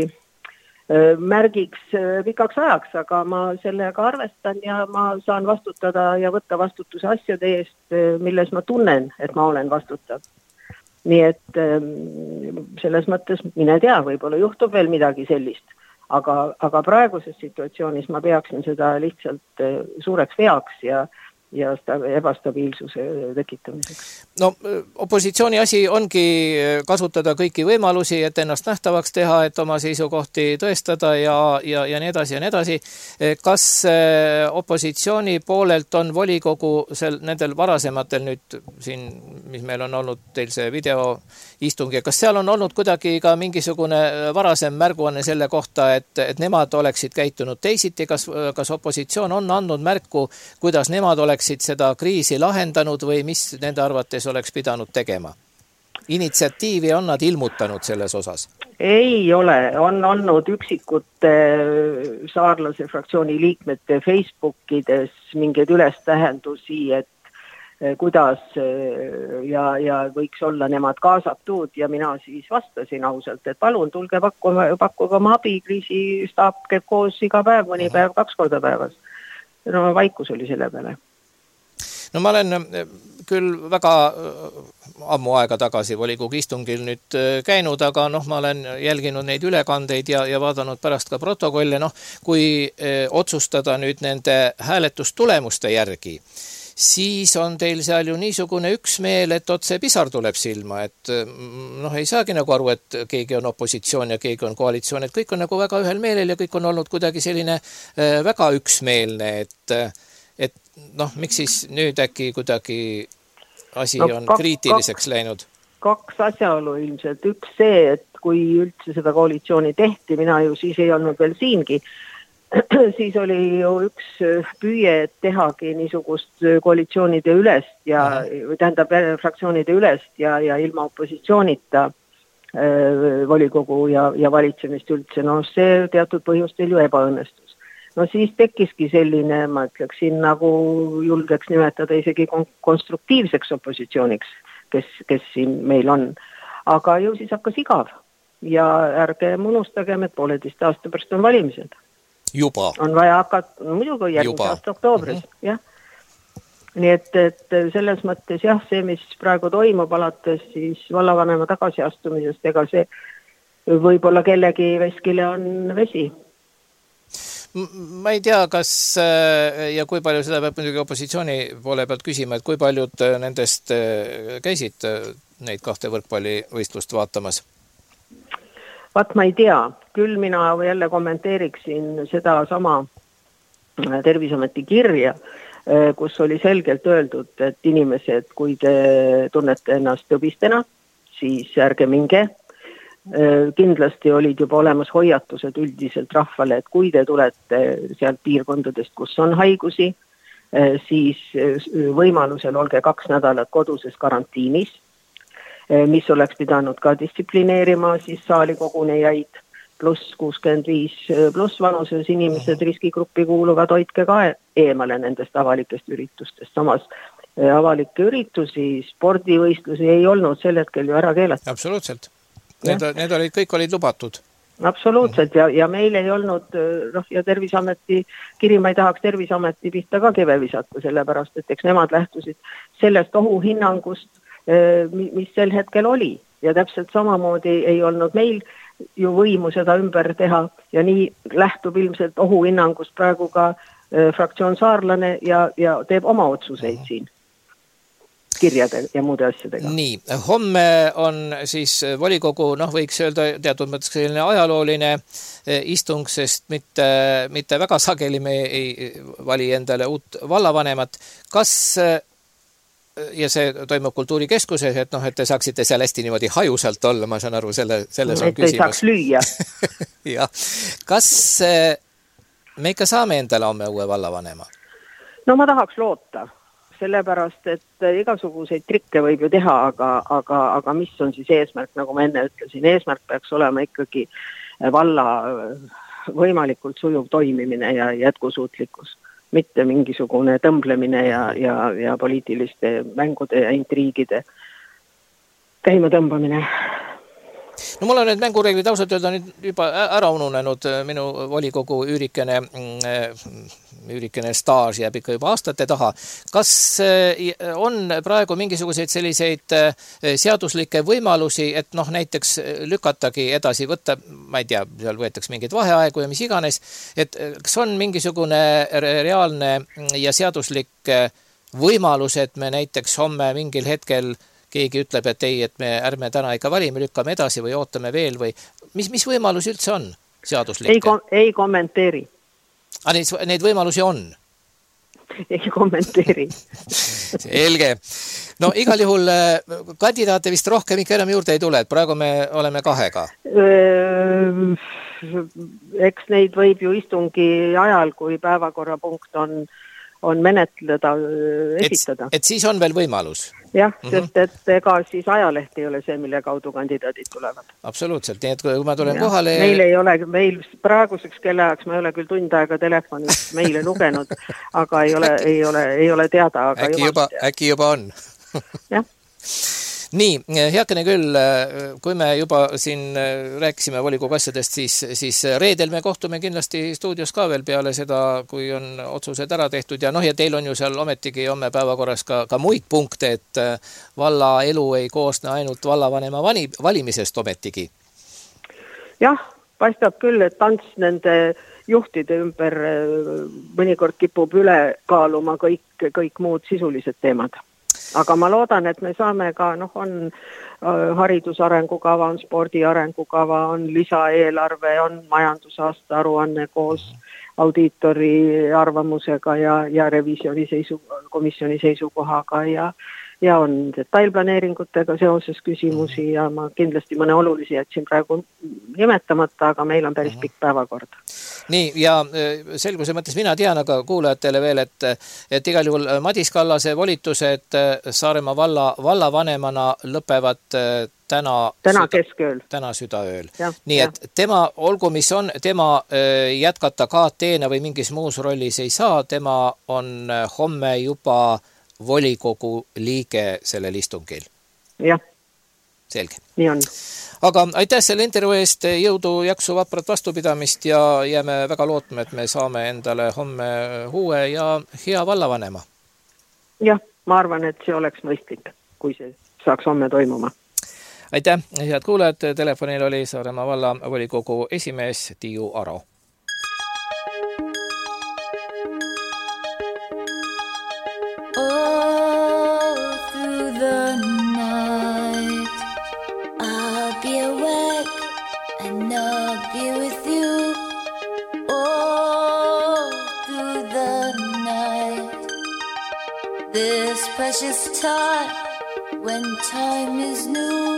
märgiks pikaks ajaks, aga ma sellega arvestan ja ma saan vastutada ja võtta vastutuse asjade eest, milles ma tunnen, et ma olen vastutav. Nii et selles mõttes mine tea, võib-olla juhtub veel midagi sellist, aga, aga praeguses situatsioonis ma peaksin seda lihtsalt suureks veaks ja ja ebastabiilsuse tekitamiseks. No opositsiooni asi ongi kasutada kõiki võimalusi, et ennast nähtavaks teha, et oma seisukohti tõestada ja, ja, ja nii edasi ja nii edasi. Kas opositsiooni poolelt on volikogu sel, nendel varasematel nüüd siin, mis meil on olnud teil see videoistung, kas seal on olnud kuidagi ka mingisugune varasem märguanne selle kohta, et, et nemad oleksid käitunud teisiti, kas, kas opositsioon on andnud märku, kuidas nemad oleksid seda kriisi lahendanud või mis nende arvates oleks pidanud tegema? Initsiatiivi on nad ilmutanud selles osas? Ei ole. On olnud üksikute saarlase fraktsiooni liikmete Facebookides mingeid ülestähendusi, et kuidas ja, ja võiks olla nemad kaasatud ja mina siis vastasin ausalt, et palun tulge pakkuma, pakkuge oma abi, kriisistaap käib koos iga päev, mõni päev, kaks korda päevas. No vaikus oli selle peale. No ma olen küll väga ammu aega tagasi volikogu istungil nüüd käinud, aga noh, ma olen jälginud neid ülekandeid ja, ja vaadanud pärast ka protokolle, noh, kui otsustada nüüd nende hääletustulemuste järgi, siis on teil seal ju niisugune üksmeel, et otse pisar tuleb silma, et noh, ei saagi nagu aru, et keegi on opositsioon ja keegi on koalitsioon, et kõik on nagu väga ühel meelel ja kõik on olnud kuidagi selline väga üksmeelne, et et noh, miks siis nüüd äkki kuidagi asi no, on kaks, kriitiliseks läinud? Kaks asjaolu ilmselt. Üks see, et kui üldse seda koalitsiooni tehti, mina ju siis ei olnud veel siingi, siis oli ju üks püüe tehagi niisugust koalitsioonide ülest ja või tähendab fraktsioonide ülest ja, ja ilma opositsioonita äh, volikogu ja, ja valitsemist üldse. No see teatud põhjustel ju ebaõnnestus. No siis tekkiski selline, ma ütleksin, nagu julgeks nimetada isegi konstruktiivseks opositsiooniks, kes, kes siin meil on. Aga ju siis hakkas igav ja ärge unustagem, et pooleteist aasta pärast on valimised. Juba. On vaja hakata, no, muidugi järgmise aasta oktoobris, mm-hmm. jah. Nii et, et selles mõttes jah, see, mis praegu toimub alates siis vallavanema tagasiastumisest, ega see võib-olla kellegi veskile on vesi. Ma ei tea, kas ja kui palju seda peab muidugi opositsiooni poole pealt küsima, et kui paljud nendest käisid neid kahte võrkpallivõistlust vaatamas? Vaat ma ei tea, küll mina jälle kommenteeriksin seda sama Terviseameti kirja, kus oli selgelt öeldud, et inimesed, kui te tunnete ennast tõbistena, siis ärge minge. Kindlasti olid juba olemas hoiatused üldiselt rahvale, et kui te tulete sealt piirkondadest, kus on haigusi, siis võimalusel olge kaks nädalat koduses karantiinis, mis oleks pidanud ka distsiplineerima siis saali kogunejaid, pluss kuuskümmend viis pluss vanuses inimesed riskigruppi kuuluvad, hoidke ka eemale nendest avalikest üritustest. Samas avalikke üritusi, spordivõistlusi ei olnud sel hetkel ju ära keelatud. Absoluutselt. Need, need olid, kõik olid lubatud. Absoluutselt ja, ja meil ei olnud, noh, ja Terviseameti kiri, ma ei tahaks Terviseameti pihta ka keve visata, sellepärast, et eks nemad lähtusid sellest ohuhinnangust, mis sel hetkel oli. Ja täpselt samamoodi ei olnud meil ju võimu seda ümber teha ja nii lähtub ilmselt ohuhinnangust praegu ka fraktsioon Saarlane ja, ja teeb oma otsuseid uh-huh. siin. Kirjade ja muude asjadega. Nii, homme on siis volikogu, noh võiks öelda teatud mõttes selline ajalooline istung, sest mitte, mitte väga sageli me ei vali endale uut vallavanemat. Kas, ja see toimub kultuurikeskuses, et noh, et te saaksite seal hästi niimoodi hajusalt olla, ma saan aru, selle, selles on et küsimus. Et ei saaks lüüa. ja. Kas me ikka saame endale homme uue vallavanema? No ma tahaks loota. Sellepärast, et igasuguseid trikke võib ju teha, aga, aga, aga mis on siis eesmärk, nagu ma enne ütlesin, eesmärk peaks olema ikkagi valla võimalikult sujuv toimimine ja jätkusuutlikkus, mitte mingisugune tõmblemine ja, ja, ja poliitiliste mängude ja intriigide käima tõmbamine. No mul on need mängureeglid ausalt öelda nüüd juba ära ununenud, minu volikogu üürikene, üürikene staaž jääb ikka juba aastate taha. Kas on praegu mingisuguseid selliseid seaduslikke võimalusi, et noh näiteks lükatagi edasi võtta, ma ei tea, seal võetaks mingeid vaheaegu ja mis iganes, et kas on mingisugune reaalne ja seaduslik võimalus, et me näiteks homme mingil hetkel keegi ütleb, et ei, et me ärme täna ikka valime, lükkame edasi või ootame veel või mis, mis võimalus üldse on seaduslikke? Ei, kom- ei kommenteeri. Ah, neid, neid võimalusi on? Ei kommenteeri. Selge. No igal juhul kandidaate vist rohkem ikka enam juurde ei tule, et praegu me oleme kahega. Eks neid võib ju istungi ajal, kui päevakorrapunkt on on menetleda, esitada. Et, et siis on veel võimalus? Jah, sest et ega siis ajaleht ei ole see, mille kaudu kandidaadid tulevad. Absoluutselt, nii et kui ma tulen ja, kohale... Meil ei ole, meil praeguseks kellaajaks ma ei ole küll tund aega telefonis meile lugenud, aga ei ole, ei ole, ei ole teada. Aga äkki, juba, äkki juba on. Jah. Nii, heakene küll, kui me juba siin rääkisime volikogu asjadest, siis, siis reedel me kohtume kindlasti stuudios ka veel peale seda, kui on otsused ära tehtud ja noh, ja teil on ju seal ometigi homme päevakorras ka, ka muid punkte, et valla elu ei koosne ainult vallavanema vani, valimisest ometigi. Jah, paistab küll, et tants nende juhtide ümber mõnikord kipub üle kaaluma kõik, kõik muud sisulised teemad. Aga ma loodan, et me saame ka, noh, on haridusarengukava, on spordiarengukava, on lisaeelarve, on majandusaasta aruanne koos audiitori arvamusega ja, ja revisjoni seisu, komisjoni seisukohaga ja, ja on detailplaneeringutega seoses küsimusi ja ma kindlasti mõne olulisi jätsin praegu nimetamata, aga meil on päris pikk päevakord. Nii, ja selguse mõttes mina tean, aga kuulajatele veel, et, et igal juhul Madis Kallase volitused Saaremaa valla vallavanemana lõpevad täna, täna süda, keskööl. Täna südaööl. Ja, nii, ja. et tema, olgu mis on, tema jätkata K T-na või mingis muus rollis ei saa, tema on homme juba volikogu liige sellel istungil. Jah. Selge. Nii on. Aga aitäh selle intervjuu eest, jõudu, jaksu, vaprat vastupidamist ja jääme väga lootma, et me saame endale homme uue ja hea vallavanema. Jah, ma arvan, et see oleks mõistlik, kui see saaks homme toimuma. Aitäh, head kuulajad, telefonil oli Saaremaa valla volikogu esimees Tiiu Aro. and I'll be with you all through the night. This precious time when time is new,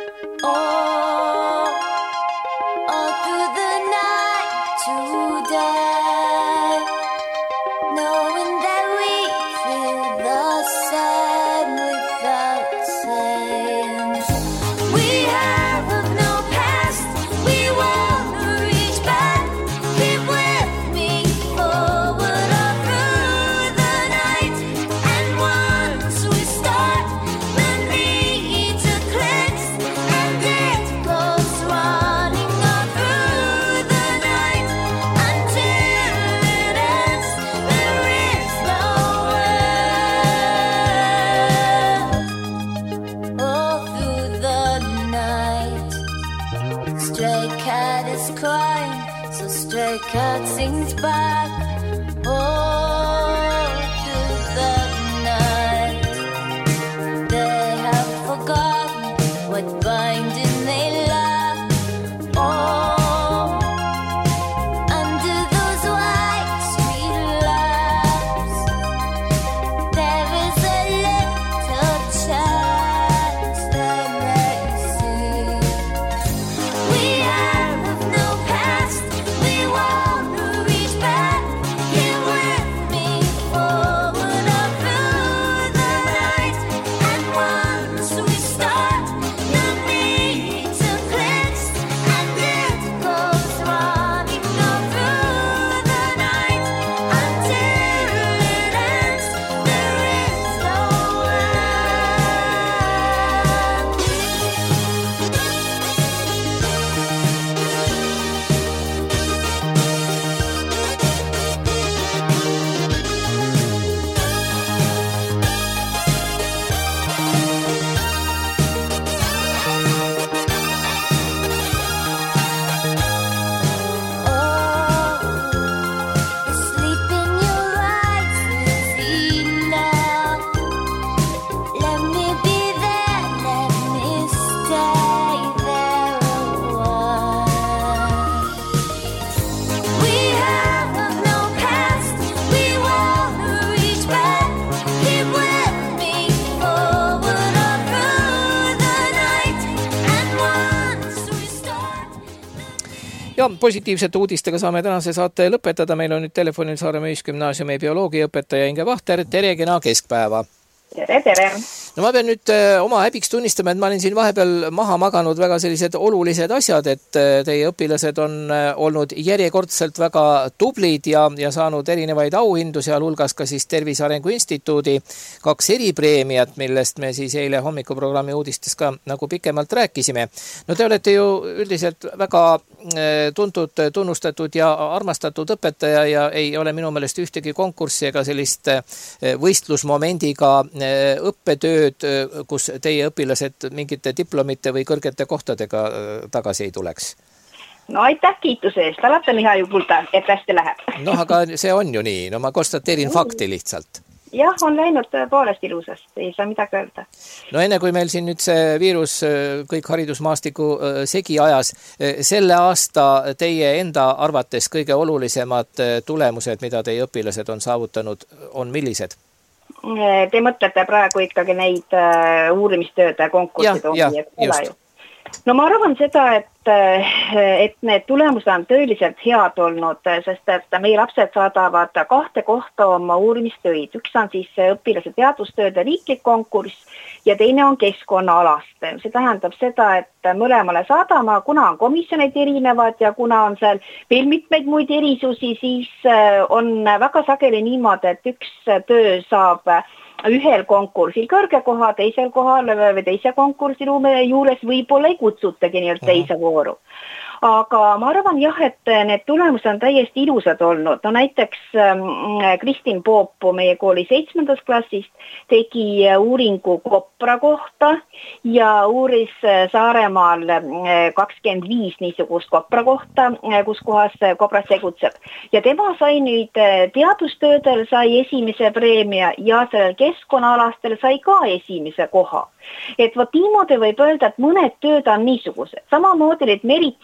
all, all through the night today, knowing that we feel the same without saying. We have no past, we wanna reach back. Keep with me forward all through the night, and once we start, the need to cleanse, and it goes running all through the night until it ends. There is no end. All through the night, stray cat is crying, so stray cat sings back. All through the night, they have forgotten what binding they lack. Oh, under those white sweet laps, there is a little chance they may see. We have no past, we wanna reach back. Here with me forward all through the night, and once we start, the need to cleanse, and it goes running all through the night until it ends. There is no the sleep in your eyes is enough. Let me be there, let me stay there a while. We have no past, we wanna reach back. Keep with me forward all through the night, and once we start. Ja positiivsete uudistega saame tänase saate lõpetada. Meil on nüüd telefonil Saaremaa Ühisgümnaasiumi bioloogiaõpetaja Inge Vahter. Tere, kena keskpäeva! Tere, tere! No ma pean nüüd äh, oma häbiks tunnistama, et ma olin siin vahepeal maha maganud väga sellised olulised asjad, et äh, teie õpilased on äh, olnud järjekordselt väga tublid ja, ja saanud erinevaid auhindu, sealhulgas ka siis Tervise Arengu Instituudi kaks eripreemiat, millest me siis eile hommikuprogrammi uudistes ka nagu pikemalt rääkisime. No te olete ju üldiselt väga äh, tuntud, tunnustatud ja armastatud õpetaja ja ei ole minu meelest ühtegi konkurssi ega sellist äh, võistlusmomendiga äh, õppetööd, kus teie õpilased mingite diplomite või kõrgete kohtadega tagasi ei tuleks? No aitäh kiituse eest, alati on hea ju kuulda, et hästi läheb. No aga see on ju nii, no ma konstateerin fakti lihtsalt. Jah, on läinud tõepoolest ilusast, ei saa midagi öelda. No enne kui meil siin nüüd see viirus kõik haridusmaastiku segi ajas, selle aasta teie enda arvates kõige olulisemad tulemused, mida teie õpilased on saavutanud, on millised? Te mõtlete praegu ikkagi neid uh, uurimistööde konkursid on, ja, ja, just. No ma arvan seda, et, et need tulemused on tõeliselt head olnud, sest et meie lapsed saadavad kahte kohta oma uurimistöid. Üks on siis õpilase teadustööde riiklik konkurss ja teine on keskkonnaalaste. See tähendab seda, et mõlemale saadama, kuna on komisjonid erinevad ja kuna on seal veel mitmeid muid erisusi, siis on väga sageli niimoodi, et üks töö saab ühel konkursil kõrge koha, teisel kohal või teise konkursi juures võib-olla ei kutsutagi nii teise vooru. Aga ma arvan jah, et need tulemused on täiesti ilusad olnud. No näiteks Kristin Poopu meie kooli seitsmendast klassist tegi uuringu Kopra kohta ja uuris Saaremaal kakskümmend viis niisugust Kopra kohta, kus kohas Kopras tegutseb. Ja tema sai nüüd teadustöödel sai esimese preemia ja sellel keskkonnaalastel sai ka esimese koha. Et vot niimoodi võib öelda, et mõned tööd on niisugused. Samamoodi olid Merit Matt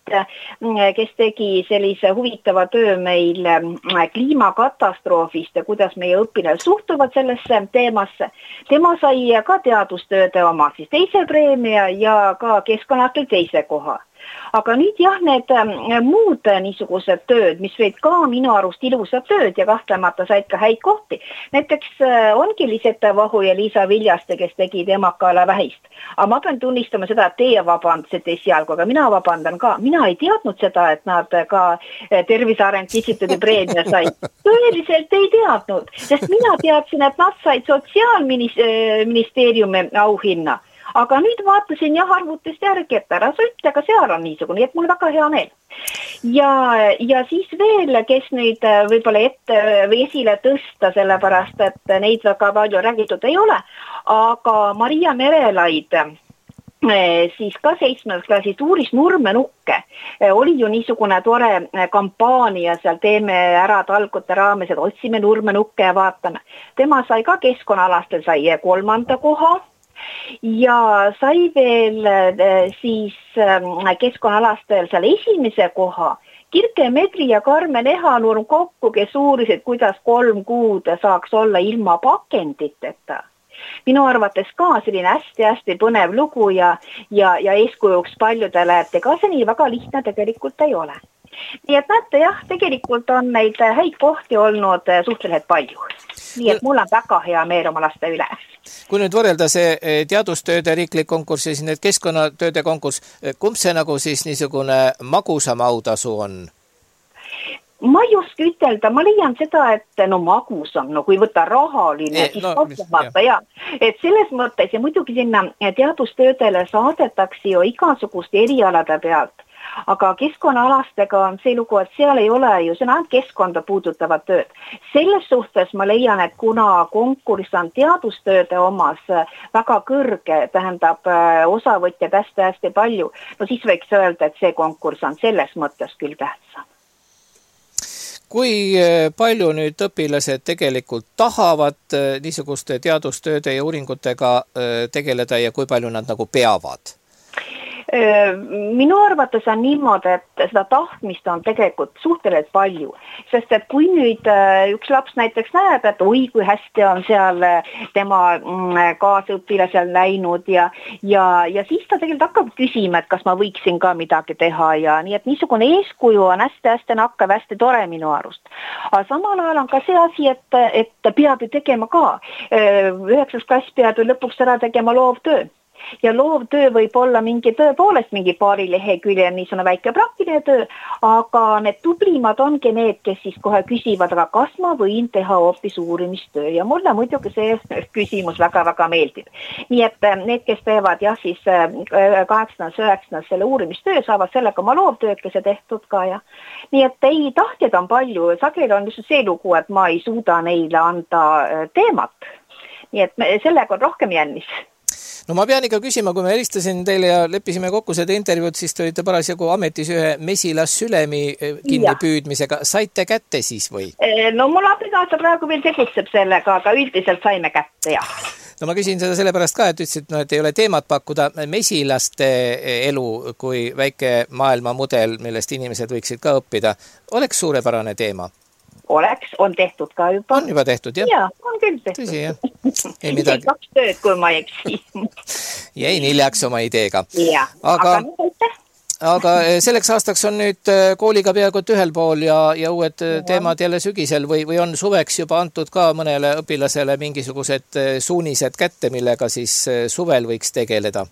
kes tegi sellise huvitava töö meil kliimakatastroofist ja kuidas meie õpilased suhtuvad sellesse teemasse. Tema sai ka teadustööde oma siis teise preemia ja ka keskkonnaatel teise koha. Aga nüüd jah, need muud niisugused tööd, mis võid ka minu arust ilusad tööd ja kahtlemata said ka häid kohti. Näiteks ongi Liseta Vahu ja Liisa Viljaste, kes tegid emakala vähist. Aga ma pean tunnistama seda, et teie vabandasite esialgu, aga mina vabandan ka. Mina ei teadnud seda, et nad ka Tervise Arengu Instituudi preemia said. Tõeliselt ei teadnud, sest mina teadsin, et nad said Sotsiaalministeeriumi auhinna. Aga nüüd vaatasin jah arvutist järgi, et ära sa ütle, aga seal on niisugune, nii et mul väga hea meel. Ja, ja siis veel, kes nüüd võib-olla ette või esile tõsta, sellepärast, et neid väga palju räägitud ei ole, aga Maria Merelaid siis ka seitsmendas klassist uuris nurmenukke. Oli ju niisugune tore kampaania, seal teeme ära talgute raames, et otsime nurmenukke ja vaatame. Tema sai ka keskkonnaalastel sai kolmanda koha. Ja sai veel siis keskkonnaalastel seal esimese koha. Kirke Medri ja Karmen Ehanurm kokku, kes uurisid, kuidas kolm kuud saaks olla ilma pakenditeta. Minu arvates ka selline hästi-hästi põnev lugu ja, ja, ja eeskujuks paljudele, et ega see nii väga lihtne tegelikult ei ole. Nii et näete jah, tegelikult on neid häid kohti olnud suhteliselt palju. Nii et mul on väga hea meel oma laste üle. Kui nüüd võrrelda see teadustööde riiklik konkurss ja siis need keskkonnatööde konkurss, kumb see nagu siis niisugune magusam autasu on? Ma ei oska ütelda, ma leian seda, et no magusam, no kui võtta rahaline, siis no, kasvamata ja. Et selles mõttes ja muidugi sinna teadustöödele saadetakse ju igasugust erialade pealt. Aga keskkonnaalastega on see lugu, et seal ei ole ju, see on ainult keskkonda puudutavad tööd. Selles suhtes ma leian, et kuna konkurss on teadustööde omas väga kõrge, tähendab osavõtjad hästi-hästi palju, no siis võiks öelda, et see konkurss on selles mõttes küll tähtsam. Kui palju nüüd õpilased tegelikult tahavad niisuguste teadustööde ja uuringutega tegeleda ja kui palju nad nagu peavad? Minu arvates on niimoodi, et seda tahtmist on tegelikult suhteliselt palju, sest et kui nüüd üks laps näiteks näeb, et oi, kui hästi on seal tema kaasõpilasel läinud ja, ja, ja siis ta tegelikult hakkab küsima, et kas ma võiksin ka midagi teha ja nii, et niisugune eeskuju on hästi-hästi nakkav, hästi tore minu arust. Aga samal ajal on ka see asi, et, et peab ju tegema ka. Üheksas klass peab ju lõpuks ära tegema loovtöö. Ja loovtöö võib olla mingi tõepoolest mingi paari lehekülje, niisugune väike praktiline töö, aga need tublimad ongi need, kes siis kohe küsivad, aga kas ma võin teha hoopis uurimistöö ja mulle muidugi see küsimus väga-väga meeldib. Nii et need, kes teevad jah siis kaheksandas, üheksandas selle uurimistöö, saavad sellega oma loovtöökese tehtud ka ja nii et ei tahtjad on palju, sageli on just see lugu, et ma ei suuda neile anda teemat. Nii et sellega on rohkem jännis. No ma pean ikka küsima, kui me helistasin teile ja leppisime kokku seda intervjuud, siis te olite parasjagu ametis ühe mesilas sülemi kinni püüdmisega. Saite kätte siis või? No mul abikaasa praegu veel tegutseb sellega, aga üldiselt saime kätte, jah. No ma küsin seda sellepärast ka, et ütlesid, no, et ei ole teemat pakkuda mesilaste elu kui väike maailmamudel, millest inimesed võiksid ka õppida. Oleks suurepärane teema? Oleks, on tehtud ka juba. On juba tehtud, jah? Jaa, on küll tehtud. Tõsi, jah. Ei midagi. kaks tööd, kui ma ei eksi. Jäin hiljaks oma ideega. Jaa, aga, aga nüüd aitäh. Aga selleks aastaks on nüüd kooliga peaaegu ühel pool ja, ja uued ja. teemad jälle sügisel või, või on suveks juba antud ka mõnele õpilasele mingisugused suunised kätte, millega siis suvel võiks tegeleda?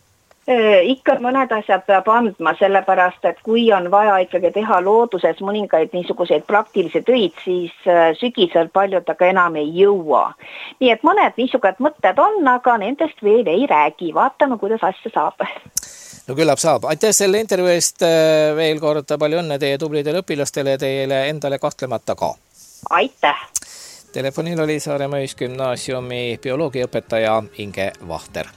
Ikka mõned asjad peab andma, sellepärast, et kui on vaja ikkagi teha looduses mõningaid niisuguseid praktilisi töid, siis sügisel paljud aga enam ei jõua. Nii et mõned niisugused mõtted on, aga nendest veel ei räägi. Vaatame, kuidas asja saab. No küllap saab. Aitäh selle intervjuu eest veel kord, palju õnne teie tublidele õpilastele ja teile endale kahtlemata ka. Aitäh! Telefonil oli Saaremaa Ühisgümnaasiumi bioloogiaõpetaja Inge Vahter.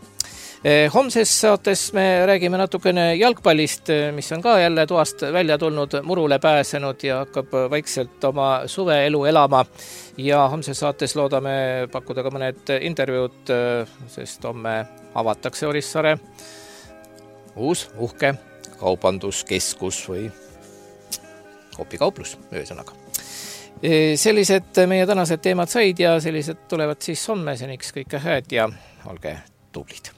Homses saates me räägime natukene jalgpallist, mis on ka jälle toast välja tulnud, murule pääsenud ja hakkab vaikselt oma suveelu elama. Ja homses saates loodame pakkuda ka mõned intervjuud, sest homme avatakse Orissaare uus uhke kaubanduskeskus või hopikauplus, ühesõnaga. Sellised meie tänased teemad said ja sellised tulevad siis homme, seniks kõike hääd ja olge tublid.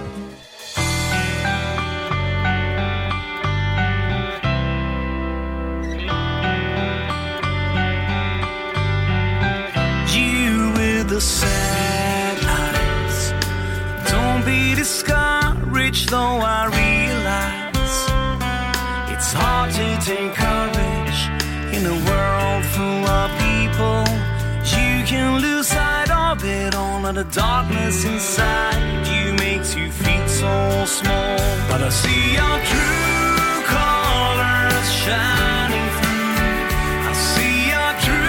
The sad eyes, don't be discouraged, though I realize it's hard to take courage in a world full of people. You can lose sight of it all, of the darkness inside you makes you feel so small. But I see your true colors shining through. I see your true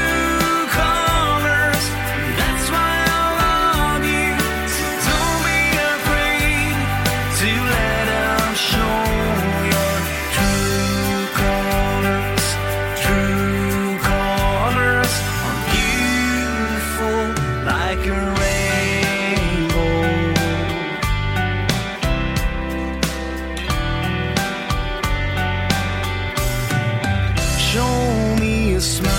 smile.